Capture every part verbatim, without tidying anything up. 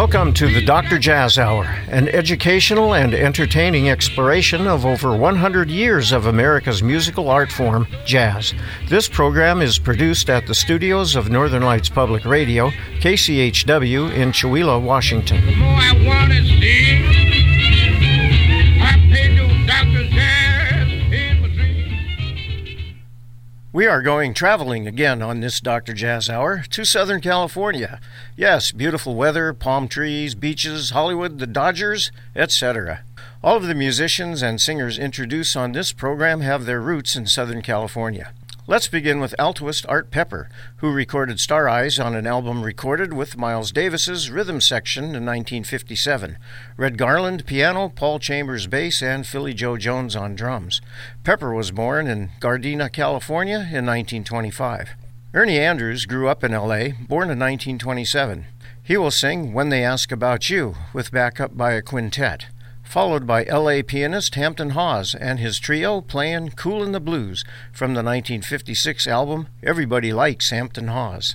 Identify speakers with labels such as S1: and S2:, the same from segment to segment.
S1: Welcome to the Doctor Jazz Hour, an educational and entertaining exploration of over one hundred years of America's musical art form, jazz. This program is produced at the studios of Northern Lights Public Radio, K C H W in Chewelah, Washington.
S2: The more I want to see, I pay to Doctor Jazz in my dreams.
S1: We are going traveling again on this Doctor Jazz Hour to Southern California. Yes, beautiful weather, palm trees, beaches, Hollywood, the Dodgers, et cetera. All of the musicians and singers introduced on this program have their roots in Southern California. Let's begin with altoist Art Pepper, who recorded Star Eyes on an album recorded with Miles Davis's rhythm section in nineteen fifty-seven. Red Garland piano, Paul Chambers bass, and Philly Joe Jones on drums. Pepper was born in Gardena, California in nineteen twenty-five. Ernie Andrews grew up in L A, born in nineteen twenty-seven. He will sing When They Ask About You, with backup by a quintet, followed by L A pianist Hampton Hawes and his trio playing Coolin' the Blues from the nineteen fifty-six album Everybody Likes Hampton Hawes.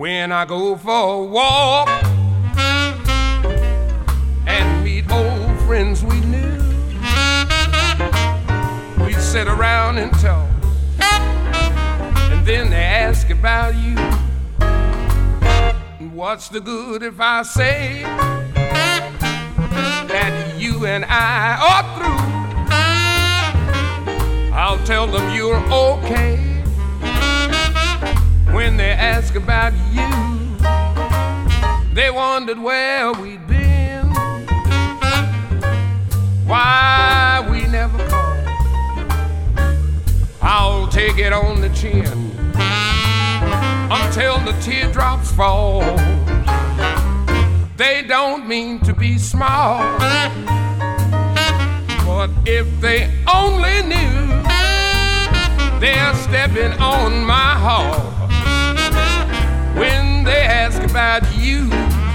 S2: When I go for a walk and meet old friends we knew, we sit around and talk, and then they ask about you. What's the good if I say that you and I are through? I'll tell them you're okay. When they ask about you, they wondered where we'd been, why we never called. I'll take it on the chin until the teardrops fall. They don't mean to be smart, but if they only knew, they're stepping on my heart. When they ask about you,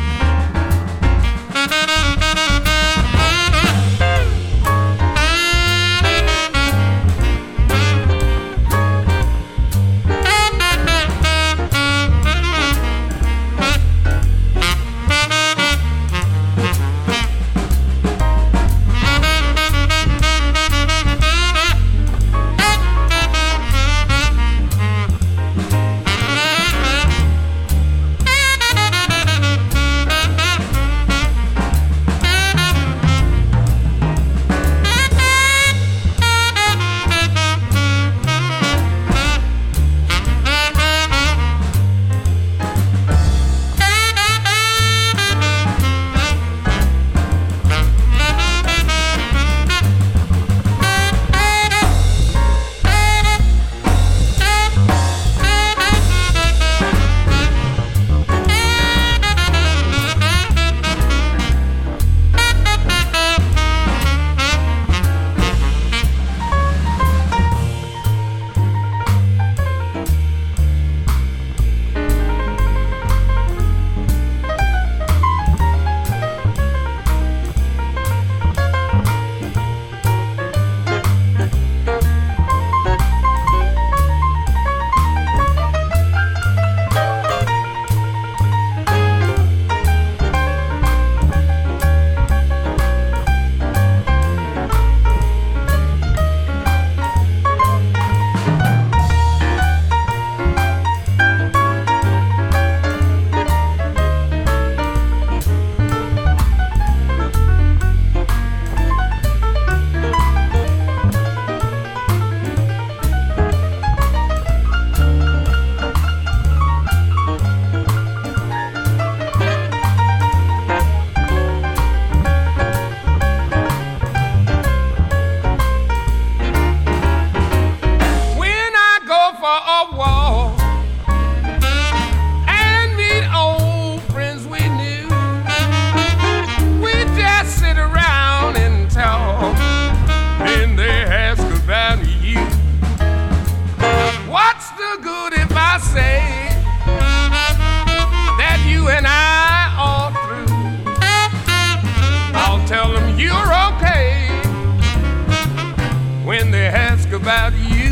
S2: about you.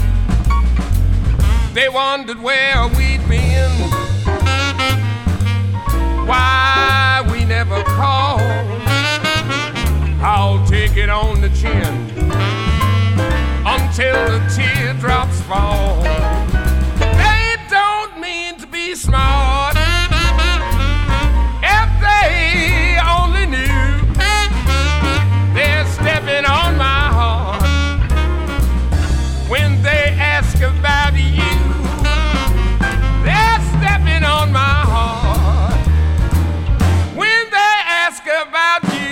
S2: They wondered where we'd been, why we never called. I'll take it on the chin until the teardrops fall. They don't mean to be smart. If they only knew, they're stepping on my heart. When they ask about you, they're stepping on my heart. When they ask about you,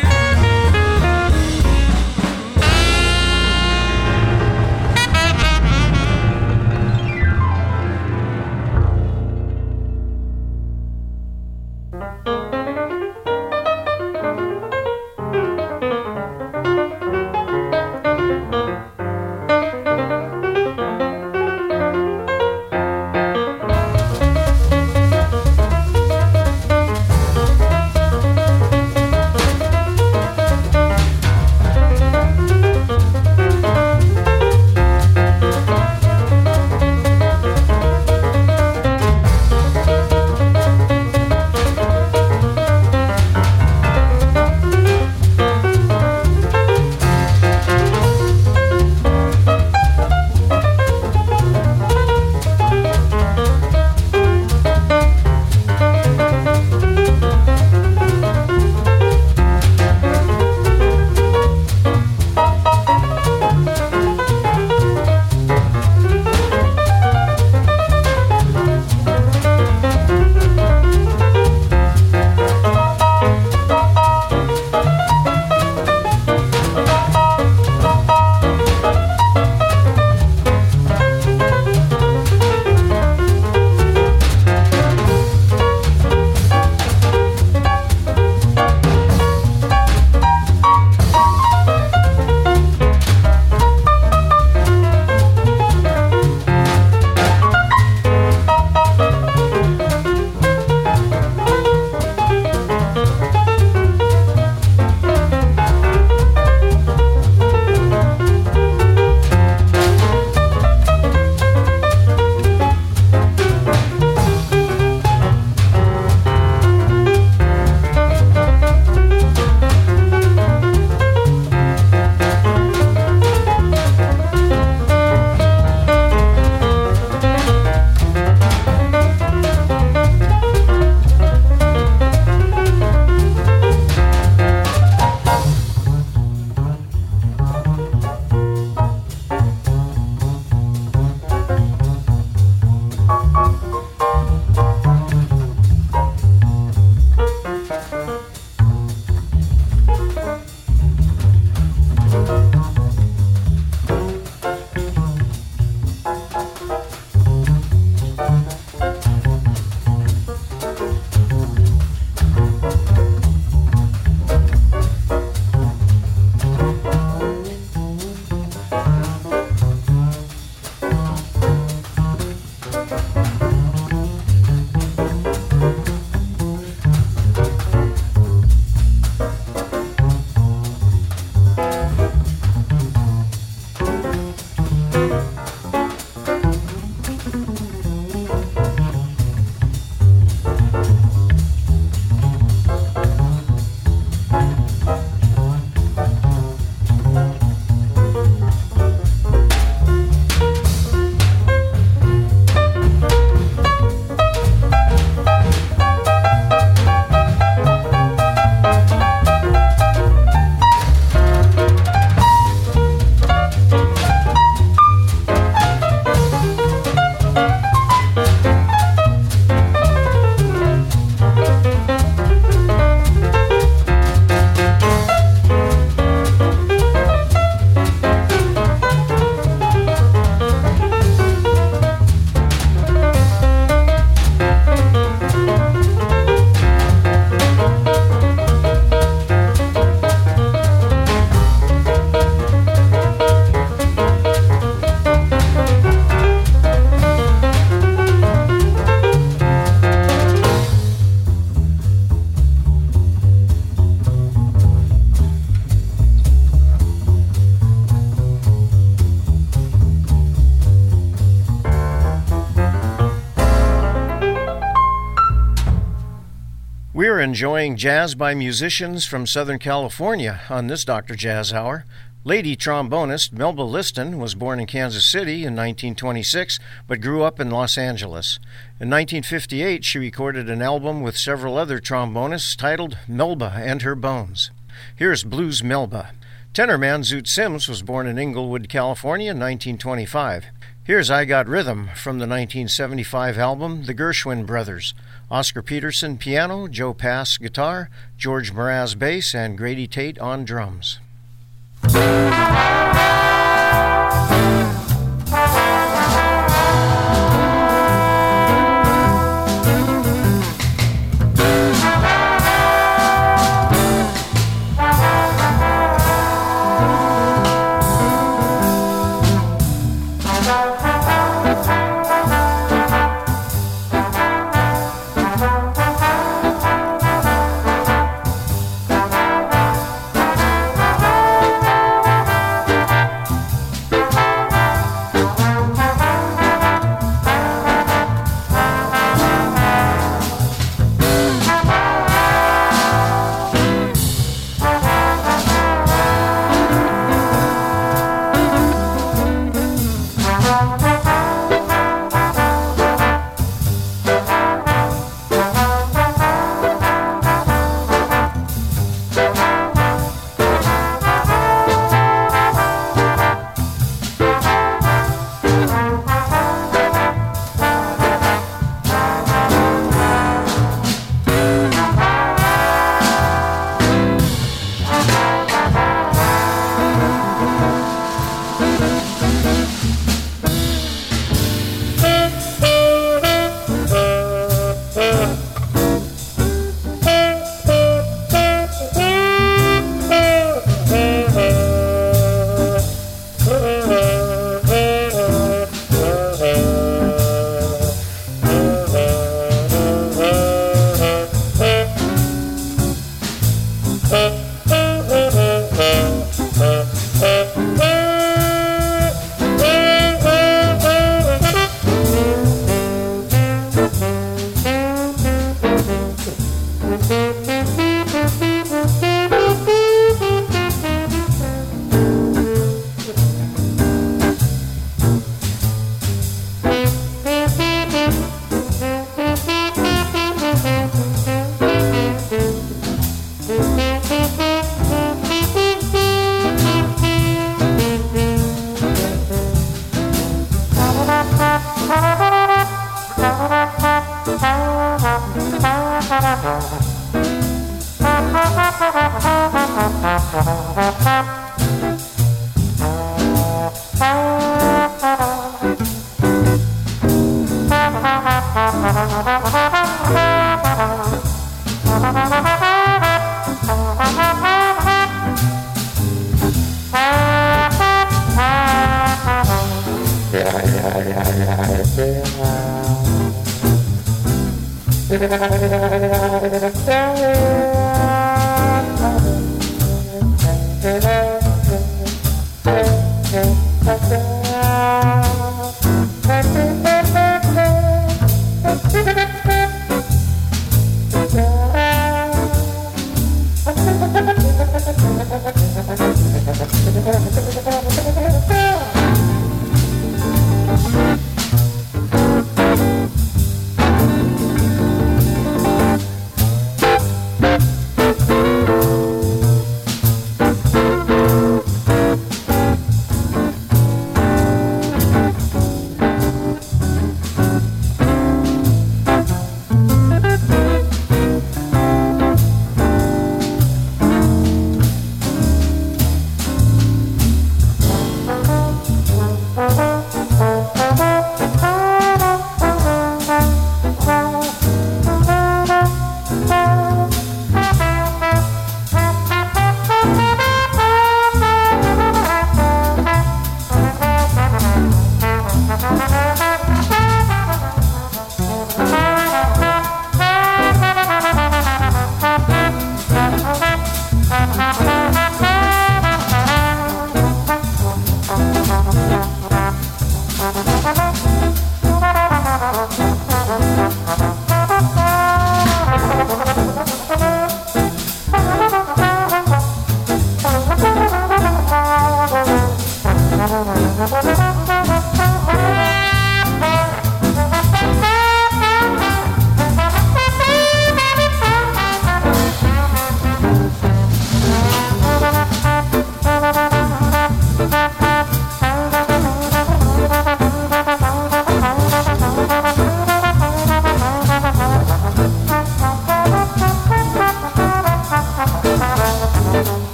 S1: We're enjoying jazz by musicians from Southern California on this Doctor Jazz Hour. Lady trombonist Melba Liston was born in Kansas City in nineteen twenty-six, but grew up in Los Angeles. In nineteen fifty-eight, she recorded an album with several other trombonists titled Melba and Her Bones. Here's Blues Melba. Tenorman Zoot Sims was born in Inglewood, California in nineteen twenty-five. Here's I Got Rhythm from the nineteen seventy-five album The Gershwin Brothers. Oscar Peterson piano, Joe Pass guitar, George Mraz bass, and Grady Tate on drums.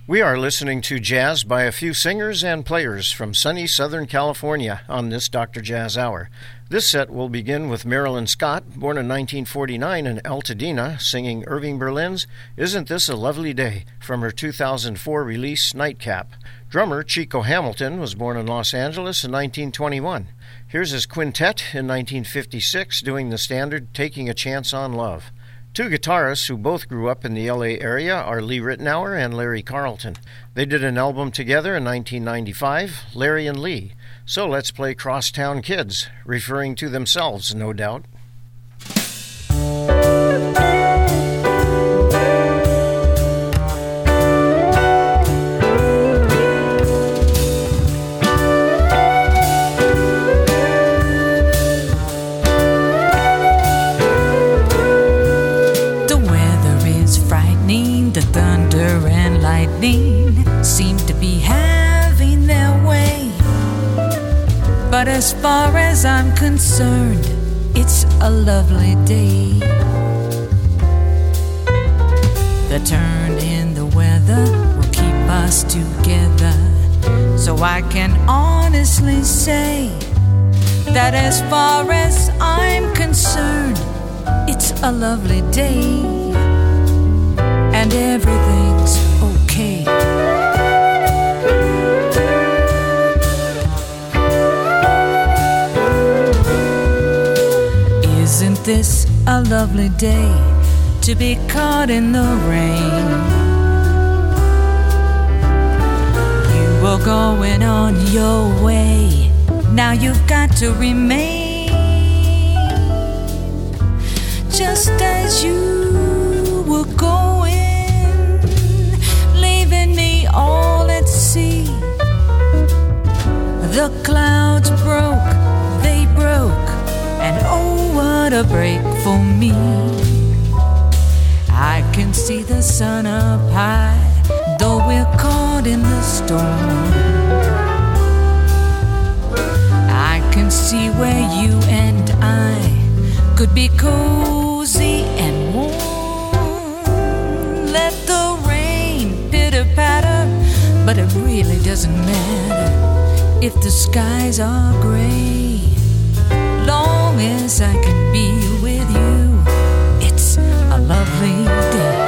S1: We are listening to jazz by a few singers and players from sunny Southern California on this Doctor Jazz Hour. This set will begin with Marilyn Scott, born in nineteen forty-nine in Altadena, singing Irving Berlin's Isn't This a Lovely Day from her two thousand four release Nightcap. Drummer Chico Hamilton was born in Los Angeles in nineteen twenty-one. Here's his quintet in nineteen fifty-six doing the standard Taking a Chance on Love. Two guitarists who both grew up in the L A area are Lee Ritenour and Larry Carlton. They did an album together in nineteen ninety-five, Larry and Lee. So let's play Crosstown Kids, referring to themselves, no doubt.
S3: The thunder and lightning seem to be having their way. But as far as I'm concerned, it's a lovely day. The turn in the weather will keep us together. So I can honestly say that as far as I'm concerned, it's a lovely day. And everything's okay. Isn't this a lovely day to be caught in the rain? You were going on your way, now you've got to remain just as you were going, all at sea. The clouds broke, they broke, and oh, what a break for me. I can see the sun up high, though we're caught in the storm. I can see where you and I could be cozy and warm. Let the rain pitter-patter, but it really doesn't matter if the skies are gray. Long as I can be with you, it's a lovely day.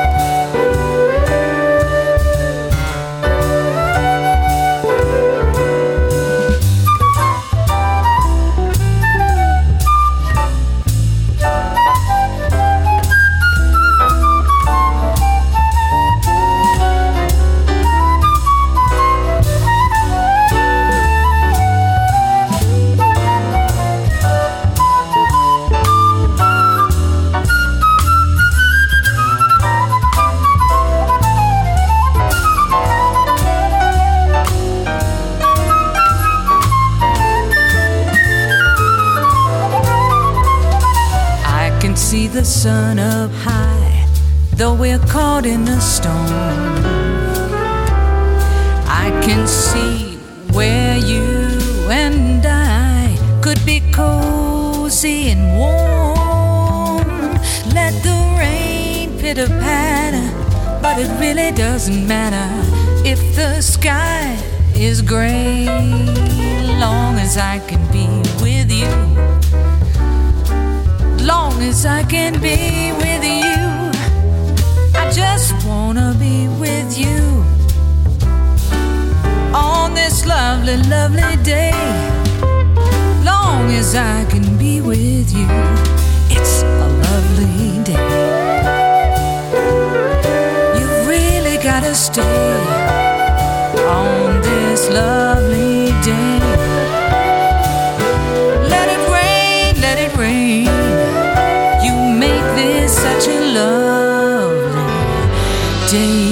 S3: See the sun up high, though we're caught in a storm. I can see where you and I could be cozy and warm. Let the rain pitter-patter, but it really doesn't matter if the sky is gray. Long as I can be with you, long as I can be with you, I just wanna be with you on this lovely, lovely day. Long as I can be with you, it's a lovely day. You've really gotta stay on this lovely day. Let it rain, let it rain. This such a lovely day.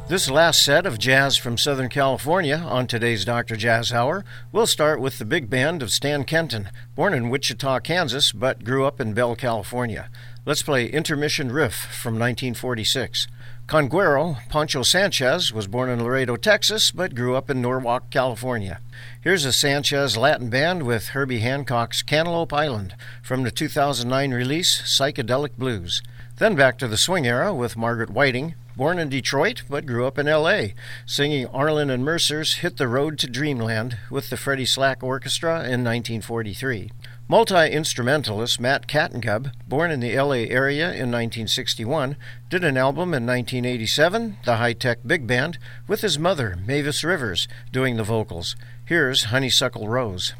S1: This last set of jazz from Southern California on today's Doctor Jazz Hour will start with the big band of Stan Kenton, born in Wichita, Kansas, but grew up in Bell, California. Let's play Intermission Riff from nineteen forty-six. Conguero Pancho Sanchez was born in Laredo, Texas, but grew up in Norwalk, California. Here's a Sanchez Latin band with Herbie Hancock's Cantaloupe Island from the two thousand nine release Psychedelic Blues. Then back to the swing era with Margaret Whiting, born in Detroit but grew up in L A, singing Arlen and Mercer's Hit the Road to Dreamland with the Freddie Slack Orchestra in nineteen forty-three. Multi-instrumentalist Matt Kattengub, born in the L A area in nineteen sixty-one, did an album in nineteen eighty-seven, the High-Tech Big Band, with his mother, Mavis Rivers, doing the vocals. Here's Honeysuckle Rose.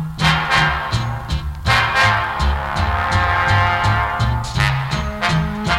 S2: Thank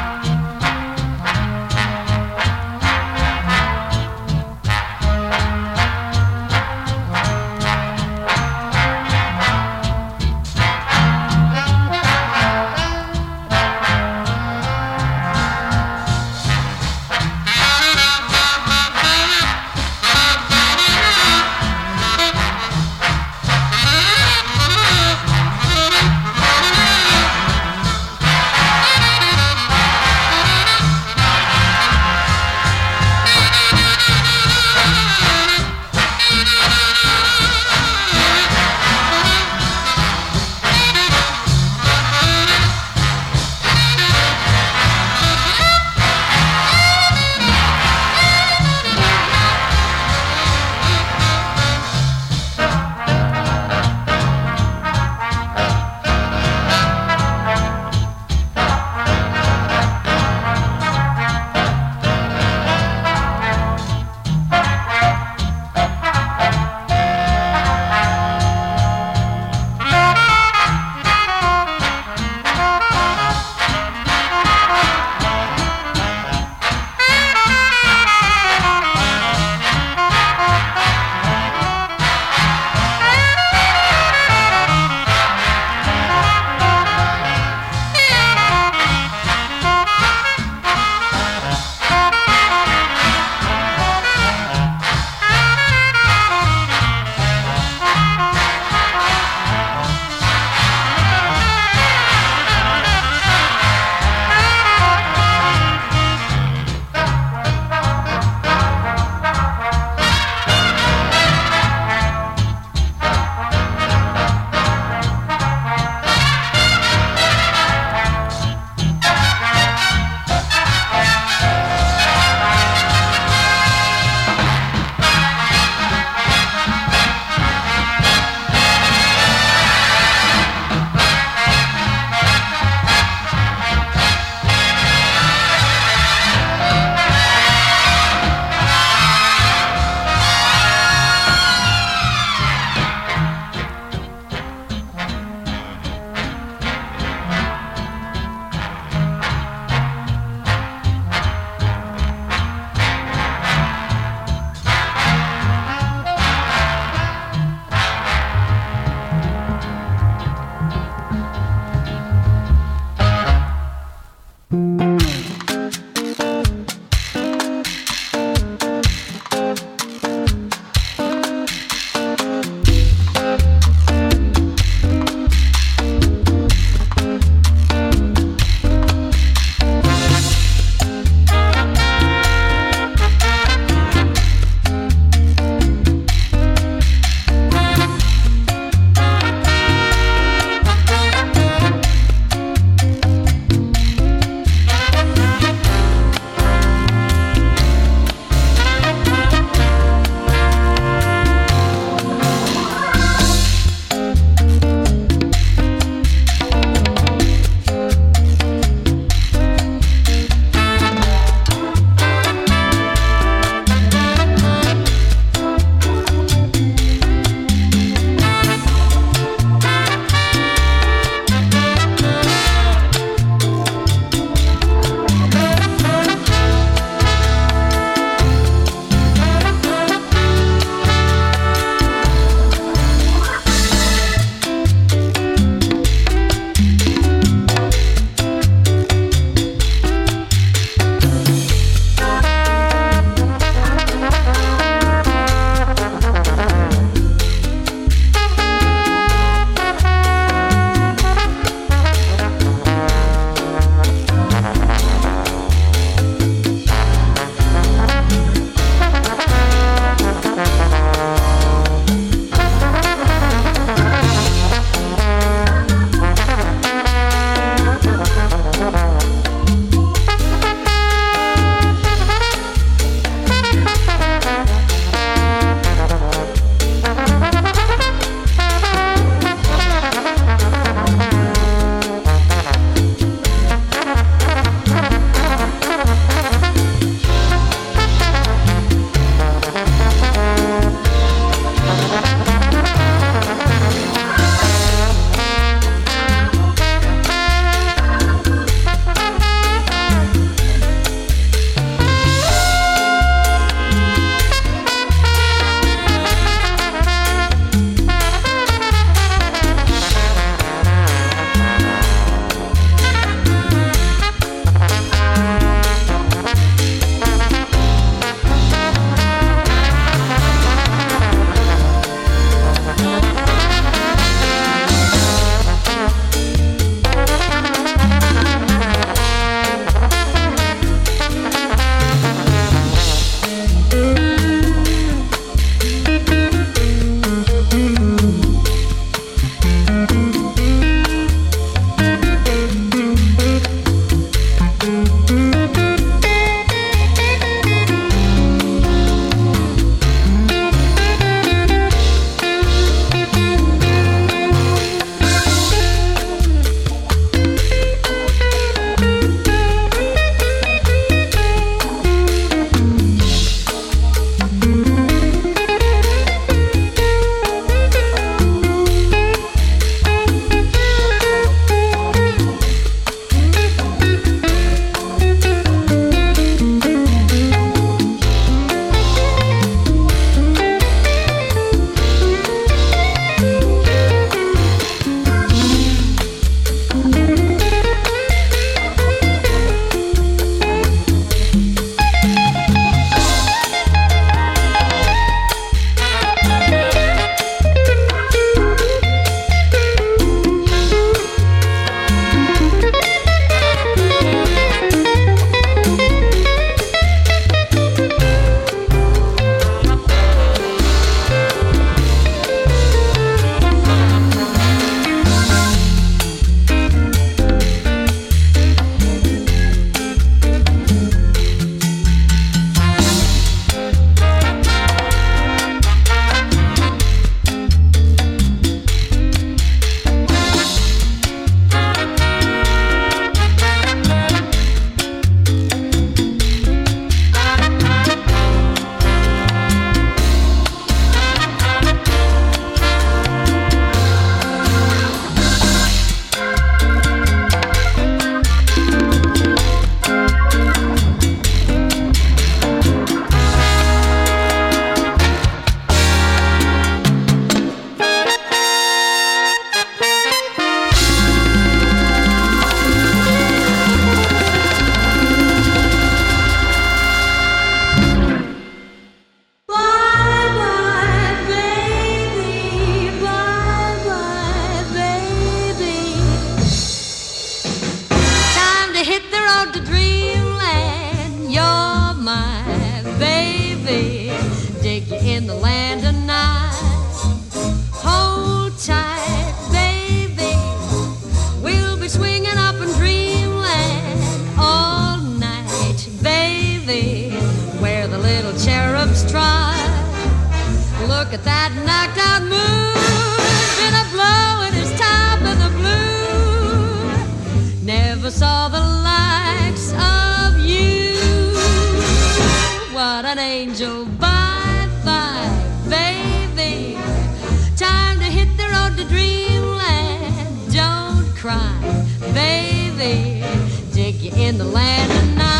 S3: at that knocked out moon, been a blowing his top of the blue. Never saw the likes of you. What an angel, bye bye, baby. Time to hit the road to dreamland. Don't cry, baby. Dig you in the land of night.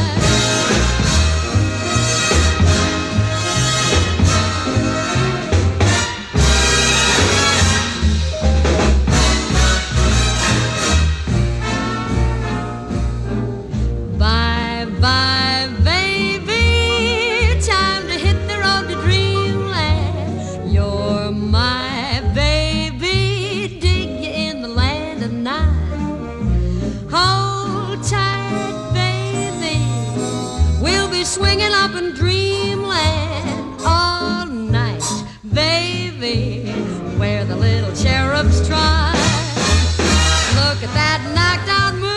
S3: Bye, baby, time to hit the road to dreamland. You're my baby, dig you in the land of night. Hold tight, baby, we'll be swinging up in dreamland all night, baby, where the little cherubs try. Look at that knocked out moon.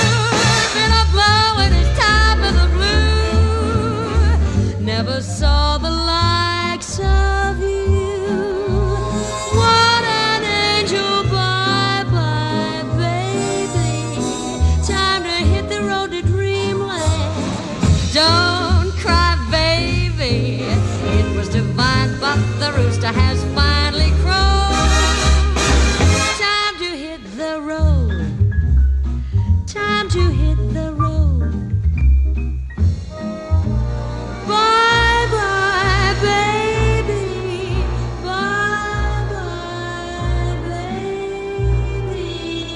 S3: Never saw the likes of you. What an angel, bye bye, baby. Time to hit the road to dreamland. Don't cry, baby. It was divine, but the rooster has finally crowed. Time to hit the road. Time to hit the road. Bye bye, baby. Bye bye, baby.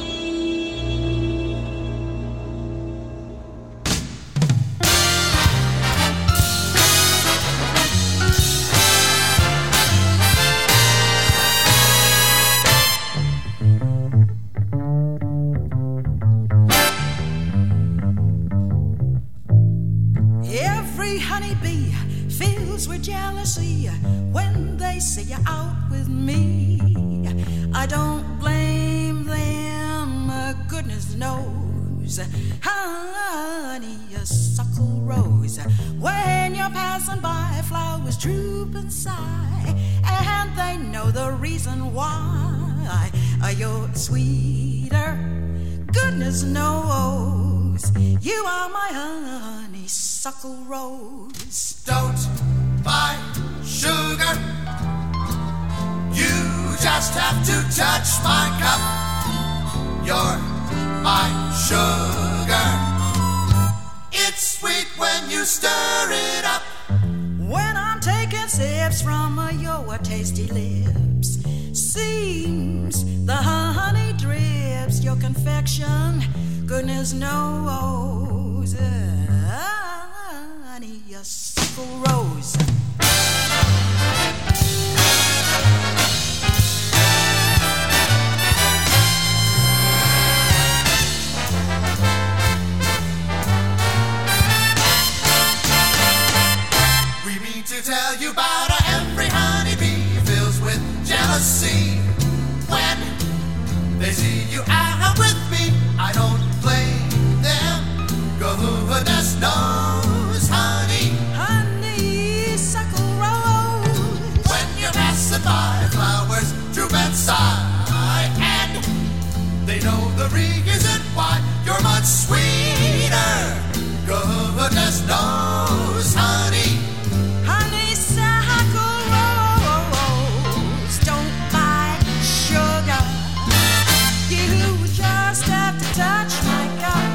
S4: Every honeybee fills with jealousy when they see you out with me. I don't blame them, uh, goodness knows. Honey, a suckle rose. When you're passing by, flowers droop and sigh, and they know the reason why. Uh, you're sweeter, goodness knows. You are my honeysuckle rose.
S5: Don't buy sugar. You just have to touch my cup. You're my sugar. It's sweet when you stir it up.
S4: When I'm taking sips from uh, your tasty lips, seems the honey drips. Your confection, goodness knows, uh, honey, a sickle rose.
S5: We mean to tell you about uh, every honeybee fills with jealousy. When they see you out with me, I don't blame them. Goodness knows, honey,
S4: honeysuckle rose.
S5: When you're passing by, flowers droop and sigh, and they know the reason why. You're much sweeter. Goodness knows, honey,
S4: honeysuckle rose. Don't buy sugar. You just have to touch my cup.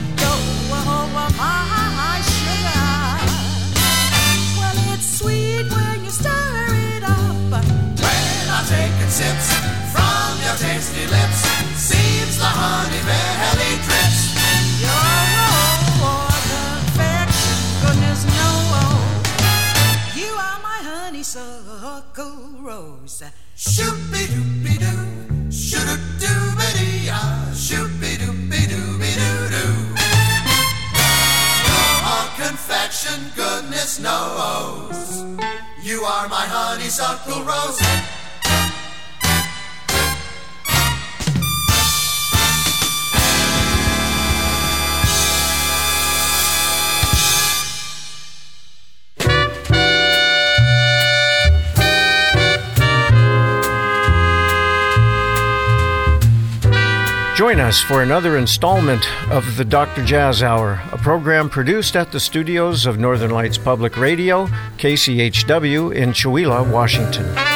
S4: My sugar. Well, it's sweet when you stir it up.
S5: When I'm taking sips from your tasty lips, seems the honey barely drips.
S4: Your confection, goodness knows. You are my honeysuckle rose.
S5: Shoopy-doopy-doo, shoo-doo-doo-ba-dee-ah, shoopy-doopy-dooby-doo-doo. Confection, goodness knows, you are my honeysuckle rose.
S1: Join us for another installment of the Doctor Jazz Hour, a program produced at the studios of Northern Lights Public Radio, K C H W in Chewelah, Washington.